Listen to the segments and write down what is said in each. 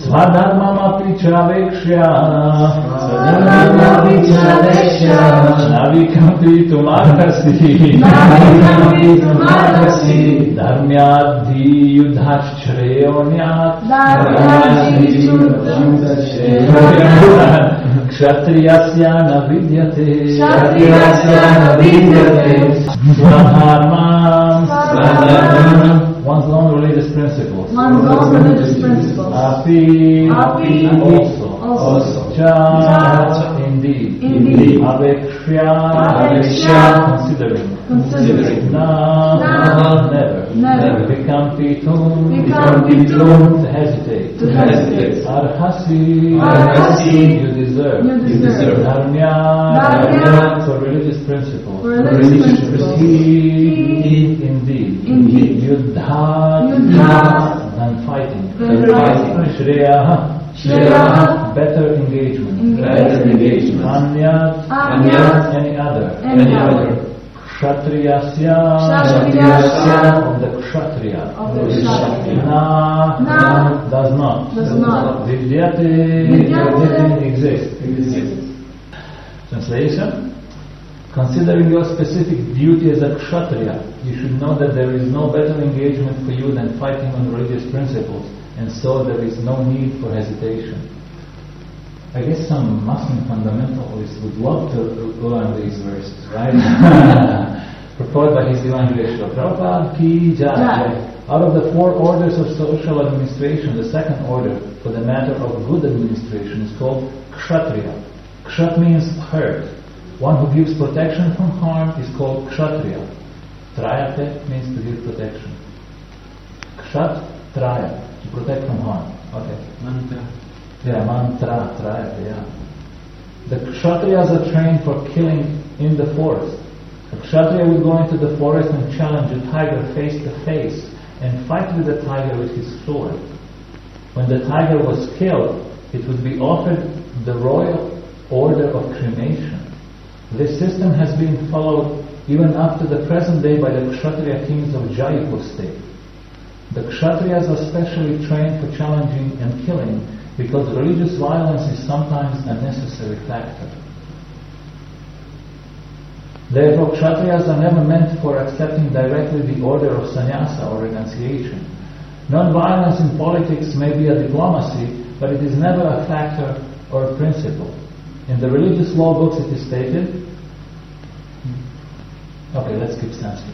Swadharmamapi chavekshya navikampi tumarhasi dharmyadhi yudhashchreonyat kshatriyasya navidyate Swadharmam one's own religious principles. Api also. Cha indeed. Avekshya considering. Na never. Vikampitum to hesitate. Arhasi you deserve. Dharmya for religious principles. Indeed. Yuddha than fighting. Shreya better engagement. Anyat any other. Kshatriyasya of the Kshatriya. Na does not. Vidyate exists. Translation. Considering your specific duty as a Kshatriya, you should know that there is no better engagement for you than fighting on religious principles, and so there is no need for hesitation. I guess some Muslim fundamentalists would love to learn these verses, right? Purported by His Divine Grace Srila Prabhupada Ki Jai. Out of the 4 orders of social administration, the second order for the matter of good administration is called Kshatriya. Kshat means herd. One who gives protection from harm is called Kshatriya. Trayate means to give protection. Kshat, Traya, to protect from harm. Okay. Mantra. Yeah, mantra, Trayate, yeah. The Kshatriyas are trained for killing in the forest. A Kshatriya would go into the forest and challenge a tiger face to face and fight with the tiger with his sword. When the tiger was killed, it would be offered the royal order of cremation. This system has been followed even up to the present day by the Kshatriya kings of Jaipur state. The Kshatriyas are specially trained for challenging and killing because religious violence is sometimes a necessary factor. Therefore, Kshatriyas are never meant for accepting directly the order of sannyasa or renunciation. Non-violence in politics may be a diplomacy, but it is never a factor or a principle. In the religious law books it is stated, okay, let's skip Sanskrit.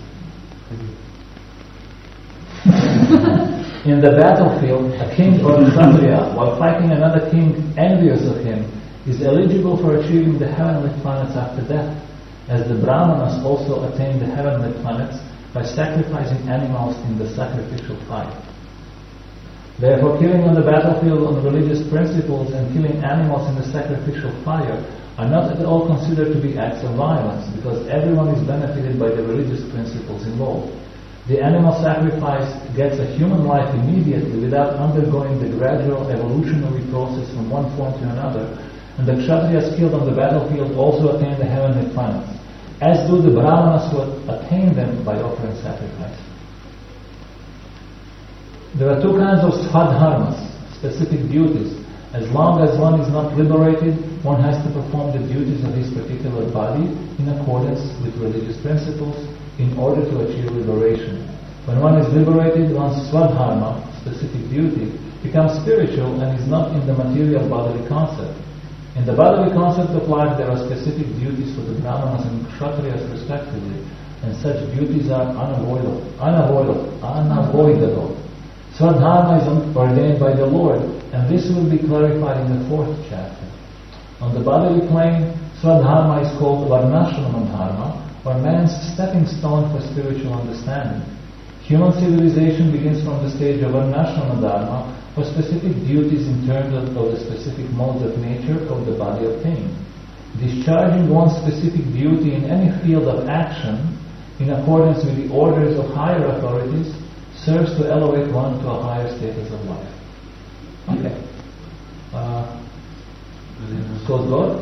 In the battlefield, a king or a Kshatriya, while fighting another king envious of him, is eligible for achieving the heavenly planets after death, as the Brahmanas also attain the heavenly planets by sacrificing animals in the sacrificial fire. Therefore, killing on the battlefield on religious principles and killing animals in the sacrificial fire are not at all considered to be acts of violence, because everyone is benefited by the religious principles involved. The animal sacrifice gets a human life immediately without undergoing the gradual evolutionary process from one form to another, and the Kshatriyas killed on the battlefield also attain the heavenly planets, as do the Brahmanas who attain them by offering sacrifice. There are 2 kinds of swadharmas, specific duties. As long as one is not liberated, one has to perform the duties of his particular body in accordance with religious principles in order to achieve liberation. When one is liberated, one's swadharma, specific duty, becomes spiritual and is not in the material bodily concept. In the bodily concept of life, there are specific duties for the Brahmanas and Kshatriyas respectively, and such duties are unavoidable. Swadharma is ordained by the Lord, and this will be clarified in the 4th chapter. On the bodily plane, Swadharma is called Varnashrama Dharma, or man's stepping stone for spiritual understanding. Human civilization begins from the stage of Varnashrama Dharma for specific duties in terms of the specific modes of nature of the body obtained. Discharging one's specific duty in any field of action in accordance with the orders of higher authorities serves to elevate one to a higher status of life. Okay. Goes God?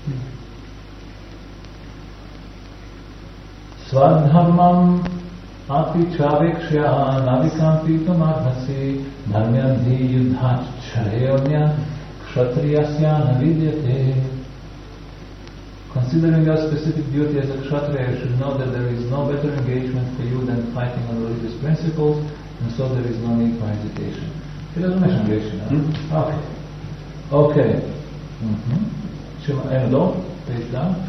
Swadharmam Api chavekshya navikampi tamadhasi dhamyandhi yudhat chareyonya kshatriyasya navidyate. Considering your specific duty as a kshatriya, you should know that there is no better engagement for you than fighting on religious principles, and so there is no need for hesitation. It doesn't mention hesitation. Okay. Okay. Page down.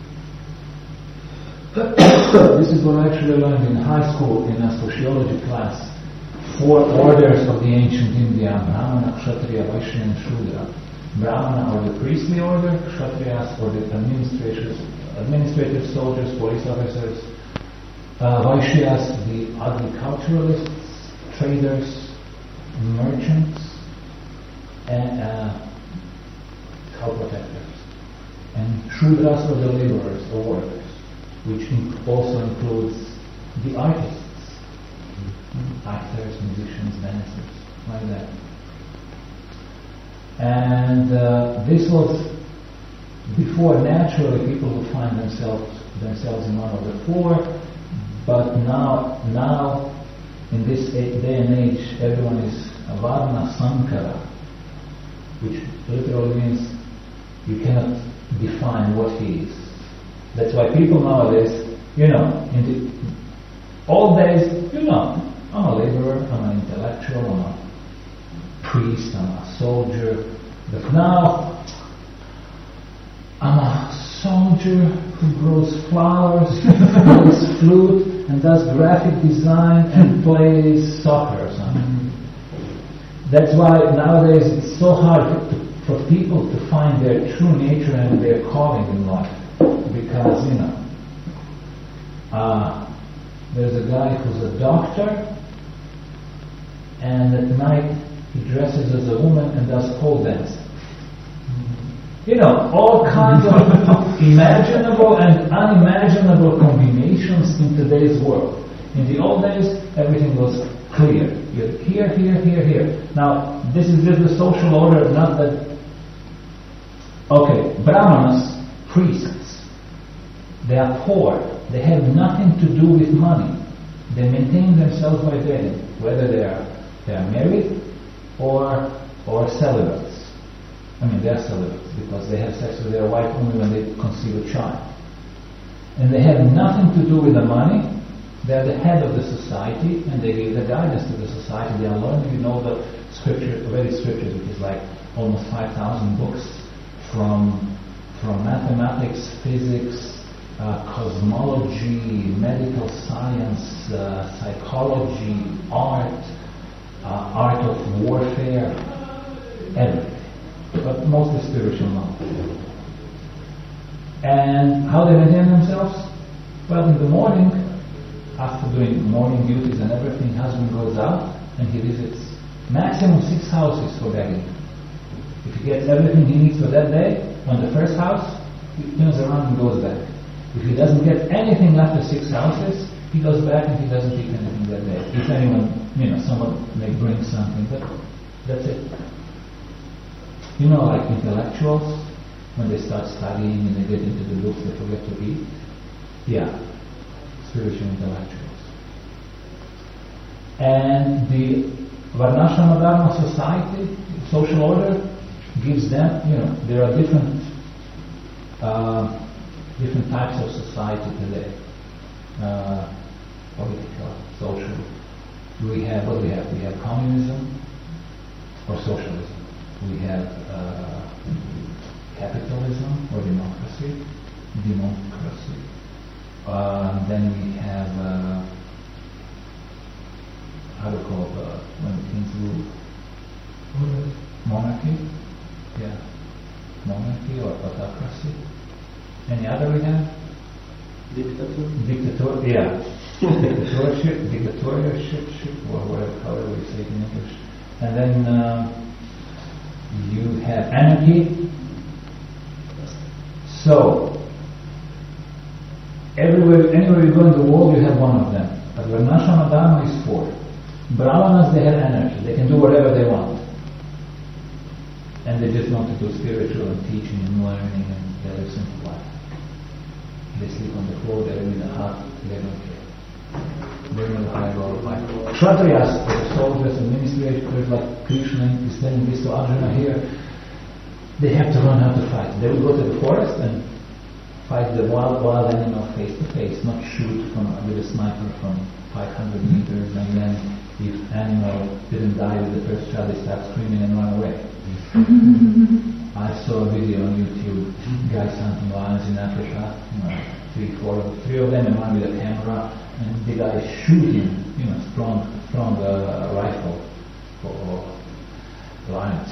This is what I actually learned in high school in a sociology class. 4 orders of the ancient India: Brahmana, Kshatriya, Vaishya, and Shudra. Brahmana are the priestly order, Kshatriyas are the administrative soldiers, police officers, Vaishyas, the agriculturalists, traders, merchants, and cow protectors. And Shudras are the laborers or workers, which also includes the artists, actors, musicians, dancers, like that. And this was before. Naturally people would find themselves in one of the 4, but now in this day and age everyone is Varna Sankara, which literally means you cannot define what he is. That's why people nowadays, in the old days, I'm a laborer, I'm an intellectual, I'm a priest, I'm a soldier, but now I'm a soldier who grows flowers, plays flute, and does graphic design and plays soccer or something. That's why nowadays it's so hard for people to find their true nature and their calling in life, because there's a guy who's a doctor, and at night he dresses as a woman and does pole dance. All kinds of imaginable and unimaginable combinations in today's world. In the old days, everything was clear. You're here, here, here, here. Now, this is just the social order, not that. Okay, Brahmanas, priests, they are poor. They have nothing to do with money. They maintain themselves by begging, whether they are married or celibates. I mean, they are celibates because they have sex with their wife only when they conceive a child. And they have nothing to do with the money. They are the head of the society, and they give the guidance to the society. They are learning, the scripture, Vedic scriptures, which is like almost 5,000 books from mathematics, physics, cosmology, medical science, psychology, art of warfare, everything. But mostly spiritual knowledge. And how they maintain themselves? Well, in the morning, after doing morning duties and everything, husband goes out and he visits maximum 6 houses for begging. If he gets everything he needs for that day, on the first house, he turns around and goes back. If he doesn't get anything after 6 houses, he goes back and he doesn't eat anything that day. If anyone, someone may bring something, but that's it. Like intellectuals, when they start studying and they get into the books, they forget to eat. Yeah, spiritual intellectuals. And the Varnashrama Dharma society, social order, gives them, there are different types of society today. Political, social. We have communism or socialism. We have capitalism or democracy. Then we have how to call it when kings rule? Monarchy. Yeah, monarchy or autocracy. Any other we have? Dictator. Yeah. Dictatorship, or whatever, however we say it in English. And then you have anarchy. So, anywhere you go in the world, you have one of them. But Varnashrama Dharma is 4. Brahmanas, they have anarchy. They can do whatever they want. And they just want to do spiritual and teaching and learning, and they live simple life. They sleep on the floor, they live in the hut, they don't care. They know the higher goal of life. Kshatriyas are the soldiers and administrators like Krishna is telling this to Arjuna here. They have to learn how to fight. They will go to the forest and fight the wild animal face to face, not shoot with a sniper from 500 meters, and then if animal didn't die with the first shot, they start screaming and run away. I saw a video on YouTube, guys hunting lions in Africa, three of them, and one with a camera, and the guy is shooting, strong rifle for lions.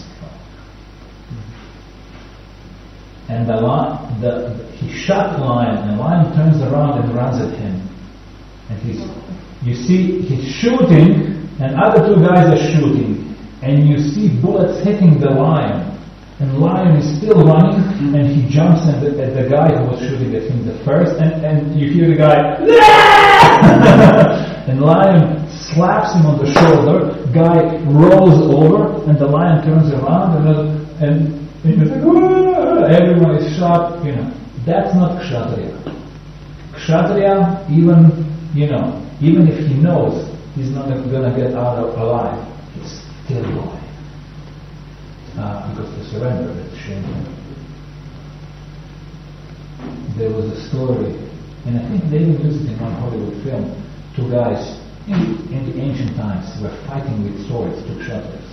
And he shot the lion, and the lion turns around and runs at him. And you see, he's shooting, and other two guys are shooting, and you see bullets hitting the lion, and the lion is still running, and he jumps at the guy who was shooting at him the first, and you hear the guy, and the lion slaps him on the shoulder, guy rolls over, and the lion turns around, and he's like, whoa! Everyone is shocked, That's not Kshatriya. Kshatriya, even if he knows he's not going to get out alive, he's still going. Because to surrender is shameful. There was a story, and I think they even used it in one Hollywood film. Two guys in the ancient times were fighting with swords, two Kshatriyas.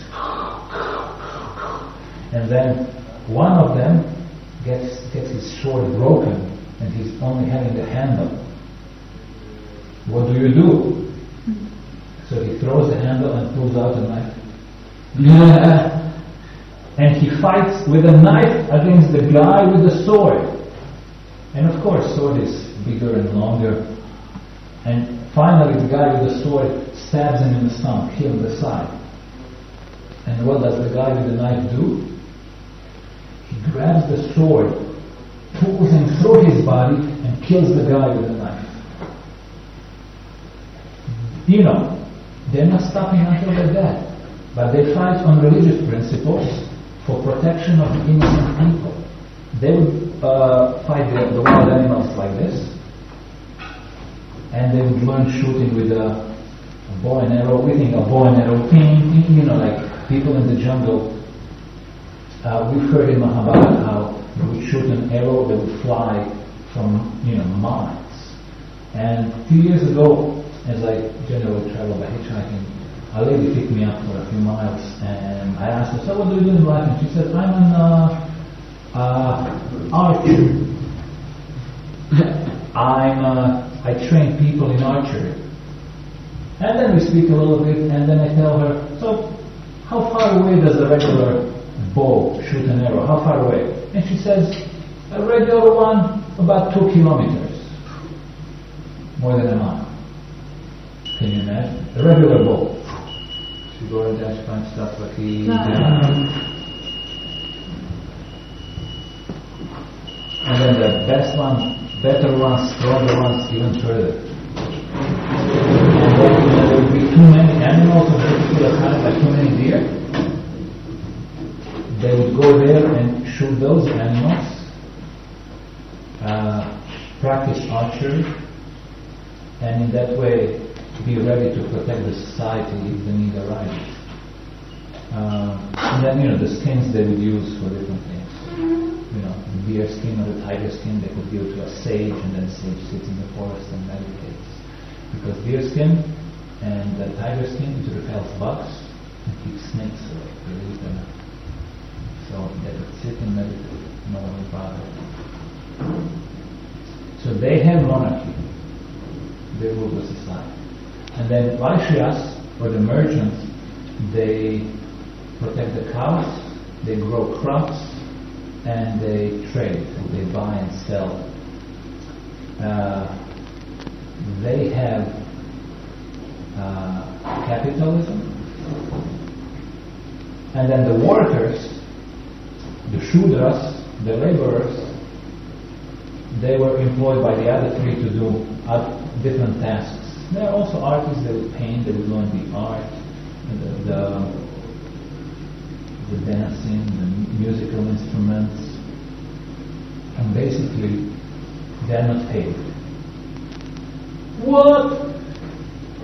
And then one of them gets his sword broken, and he's only having the handle. What do you do? So he throws the handle and pulls out a knife. And he fights with a knife against the guy with the sword. And of course, sword is bigger and longer. And finally, the guy with the sword stabs him in the stomach, here on the side. And what does the guy with the knife do? He grabs the sword, pulls him through his body, and kills the guy with the knife. They're not stopping until they're dead. But they fight on religious principles for protection of innocent people. They would fight the wild animals like this, and they would learn shooting with a bow and arrow. We think a bow and arrow, like people in the jungle. We've heard in Mahabharata how they would shoot an arrow that would fly from, miles. And 2 years ago, as I generally travel by hitchhiking, a lady picked me up for a few miles, and I asked her, so what do you do in life? And she said, I'm an archer. I train people in archery. And then we speak a little bit, and then I tell her, so how far away does a regular bow shoot an arrow? How far away? And she says, a regular one, about 2 kilometers. More than a mile. Can you imagine? A regular bow. She go and dash punch stuff like he And then the best ones, better ones, stronger ones, even further. And then there will be too many animals of a particular kind, like too many deer. They would go there and shoot those animals, practice archery, and in that way be ready to protect the society if the need arises. And then, the skins they would use for different things. The deer skin or the tiger skin, they could give to a sage, and then sage sits in the forest and meditates. Because deer skin and the tiger skin, it repels bugs and keeps snakes away, release them. So they would sit and meditate, no one would bother. So they have monarchy. They rule the society. And then Vaishyas, or the merchants, they protect the cows, they grow crops, and they trade, they buy and sell. They have capitalism. And then the workers, the Shudras, the laborers, they were employed by the other three to do different tasks. There are also artists that would paint, they would learn the art, the dancing, the musical instruments, and basically they're not paid. What?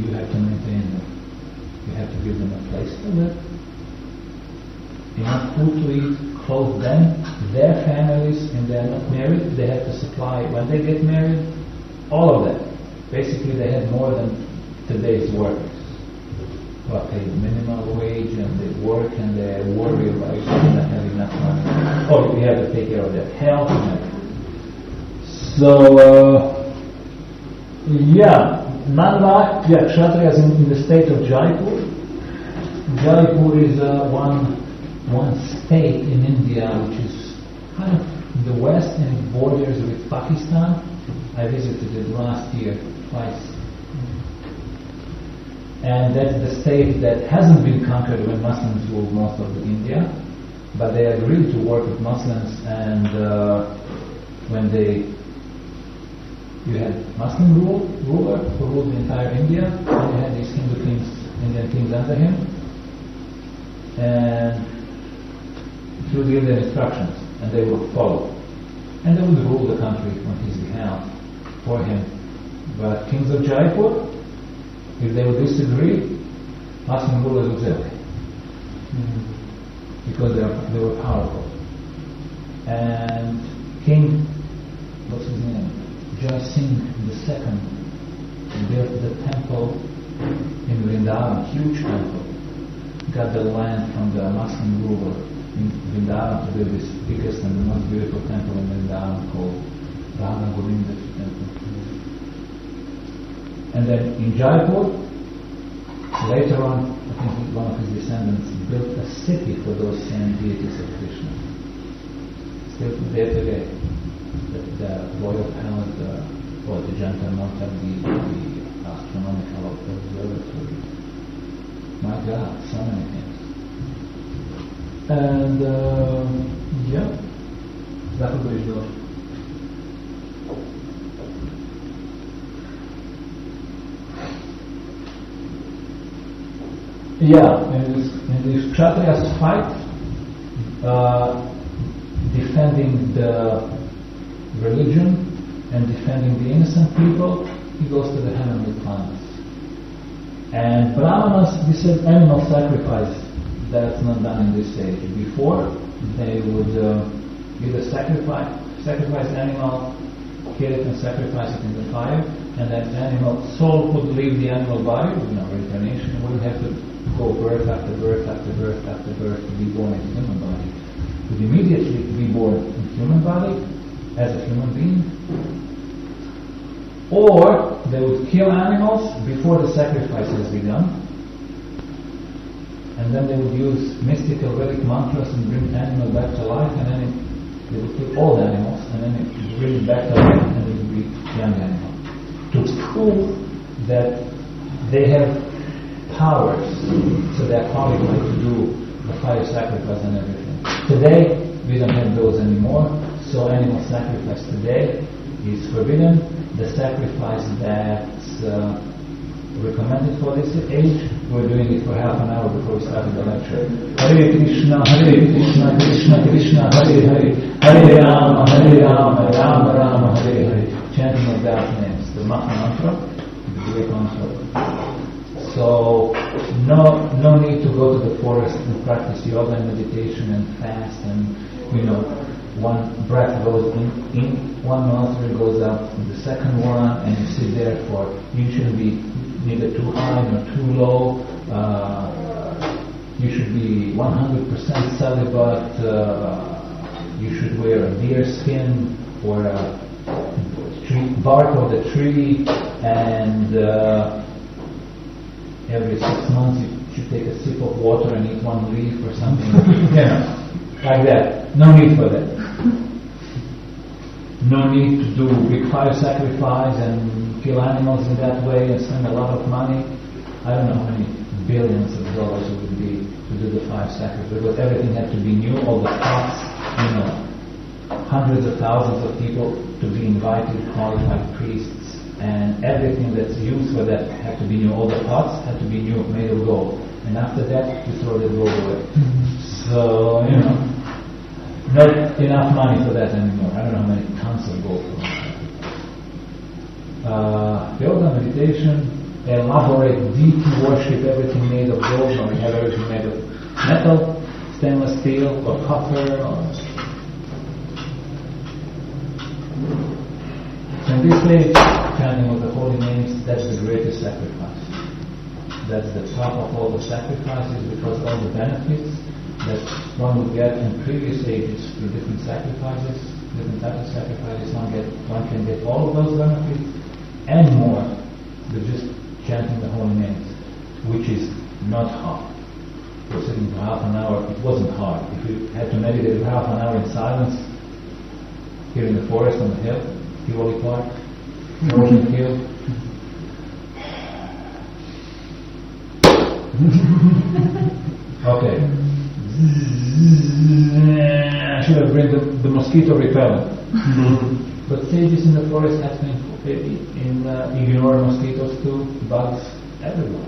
you have to maintain them. You have to give them a place to live, enough food to eat, clothe them, their families, and they're not married, they have to supply, when they get married, all of that. Basically, they have more than today's workers who are paid minimum wage, and they work and they worry about not having enough money. Oh, we have to take care of their health and everything. So, Kshatriyas in the state of Jaipur. Jaipur is one state in India which is kind of in the west and it borders with Pakistan. I visited it last year twice. And that's the state that hasn't been conquered when Muslims ruled most of India, but they agreed to work with Muslims, and when you had Muslim ruler who ruled the entire India, and you had these Hindu kings, Indian kings under him, and he would give them instructions, and they would follow. And they would rule the country on his behalf, for him. But kings of Jaipur, if they would disagree, Muslim rulers would say, okay. Because they were powerful. And King, what's his name? Jai Singh II built the temple in Vrindavan, huge temple. Got the land from the Muslim ruler in Vrindavan to build this biggest and the most beautiful temple in Vrindavan called Radha Govinda temple. And then in Jaipur, later on, I think one of his descendants built a city for those same deities of Krishna. Still there today. The royal palace, or the Jantar Mantar, the astronomical observatory. My God, so many things. And Zakubri is yours. And these Kshatriyas fight, defending the religion and defending the innocent people. He goes to the heavenly planets. And Brahmanas, this is animal sacrifice. That's not done in this age. Before, they would either sacrifice the animal, kill it and sacrifice it in the fire, and that animal soul would leave the animal body, reincarnation, wouldn't have to go birth after birth after birth after birth to be born in a human body. Would immediately be born in a human body as a human being. Or they would kill animals before the sacrifice has begun, and then they would use mystical Vedic mantras and bring the animal back to life, and then they would kill all the animals, and then it would bring it back to life, and it would be young animal. To prove that they have powers, so they're qualified to do the fire sacrifice and everything. Today, we don't have those anymore, so animal sacrifice today is forbidden. The sacrifice that's recommended for this age, we're doing it for half an hour before we started the lecture. Hare Krishna, Krishna Krishna, Hare Hare, Hare Rama, Rama Rama, Hare Hare. Chanting of that names, the Maha Mantra, the great mantra. So, no need to go to the forest and practice yoga and meditation and fast and, one breath goes in, one nostril goes up, and the second one, and you sit there you shouldn't be neither too high nor too low. You should be 100% celibate. You should wear a deer skin or a bark of the tree, and every 6 months you should take a sip of water and eat one leaf or something. Like that. No need for that. No need to do big fire sacrifice and kill animals in that way and spend a lot of money. I don't know how many billions of dollars it would be to do the fire sacrifice, because everything had to be new, all the pots, hundreds of thousands of people to be invited, qualified priests, and everything that's used for that had to be new. All the pots had to be new, made of gold. And after that, you throw the gold away. So, not enough money for that anymore. I don't know how many tons of gold for that. Yoga, meditation, elaborate deity worship everything made of gold, or we have everything made of metal, stainless steel, or copper, or... So in this way, chanting of the holy names, that's the greatest sacrifice. That's the top of all the sacrifices, because all the benefits that one would get in previous ages through different sacrifices, different types of sacrifices, one can get all of those benefits and more with just chanting the holy names, which is not hard. For sitting for half an hour, it wasn't hard. If you had to meditate for half an hour in silence, here in the forest on the hill, Tivoli Park, Northern Hill. Okay. I should have bring the mosquito repellent. But sages in the forest have to ignore mosquitoes too, bugs, everyone.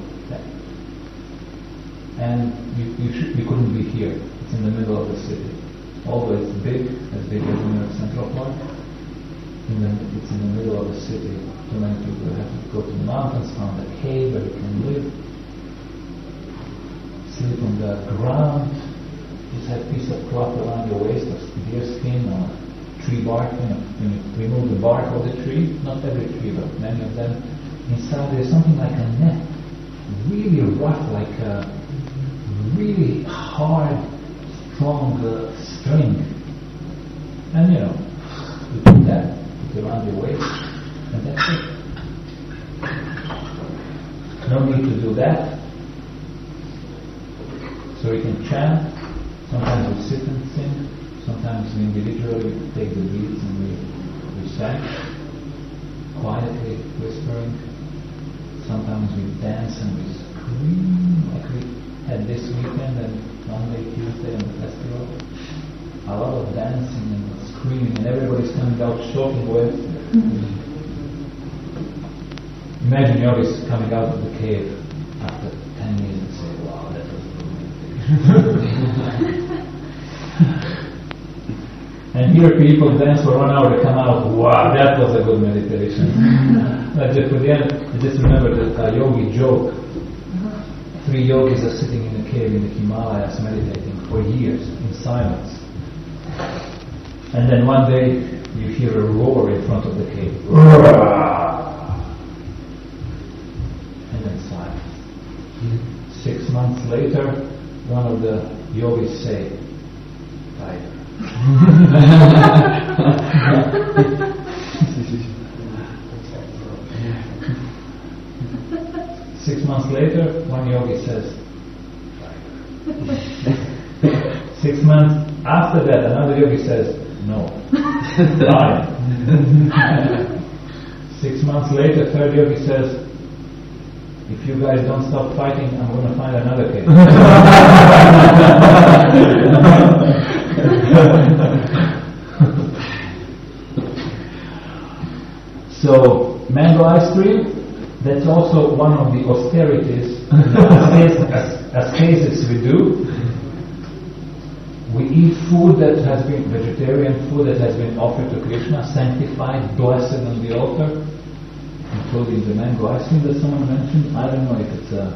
And you couldn't be here. It's in the middle of the city. Although it's big as New York Central Park, it's in the middle of the city. Too many people have to go to the mountains, find a cave where you can live, sleep on the ground, just have a piece of cloth around your waist of deer skin or tree bark. When you remove the bark of the tree, not every tree, but many of them, inside there's something like a net, really rough, like a really hard, strong string. And you put that around your waist, and that's it. No need to do that. So we can chant. Sometimes we sit and sing. Sometimes we individually take the beats and we recite, quietly whispering. Sometimes we dance and we scream, like we had this weekend and Monday, Tuesday on the festival. A lot of dancing and screaming, and everybody's coming out shouting with. Imagine yogis coming out of the cave after 10 years and say, wow, that was good. And here people dance for 1 hour to come out, wow, that was a good meditation. I just remember the yogi joke. 3 yogis are sitting in a cave in the Himalayas meditating for years in silence. And then one day you hear a roar in front of the cave. And then silence. 6 months later, one of the yogis say, tiger. 6 months later, one yogi says, 6 months after that, another yogi says, no, lion. 6 months later, third yogi says, if you guys don't stop fighting, I'm going to find another cave. So, mango ice cream, that's also one of the austerities, ascesis we do. We eat food that has been, vegetarian food that has been offered to Krishna, sanctified, blessed on the altar, including the mango ice cream that someone mentioned. I don't know if it's a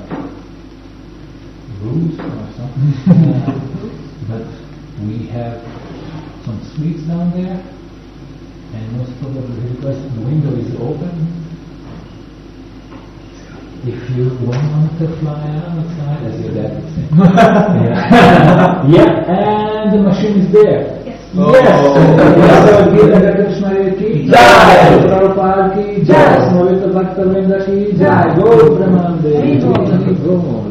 ruse or something, but we have some sweets down there, and most probably because the window is open, if you want to fly outside, as your dad would say. Yeah, and the machine is there. Yes. Yes. Gita Krishna ki jai, Prabhupada ki jai, Smavita Bhakta Vrinda ki jai, Gaur Premanande,